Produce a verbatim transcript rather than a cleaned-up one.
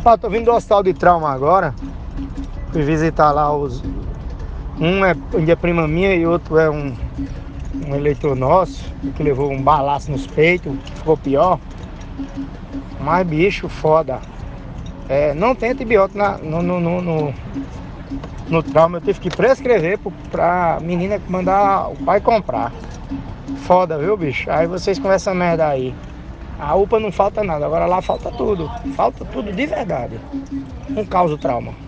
Ó, tô vindo do hospital de trauma agora. Fui visitar lá os... Um é, um é prima minha e outro é um, um eleitor nosso, que levou um balaço nos peitos, ficou pior. Mas bicho, foda. É, não tem antibiótico na, no, no, no, no, no trauma. Eu tive que prescrever pro, pra menina mandar o pai comprar. Foda, viu, bicho? Aí vocês com essa merda aí. A U P A não falta nada, agora lá falta tudo. Falta tudo de verdade. Um caos o trauma.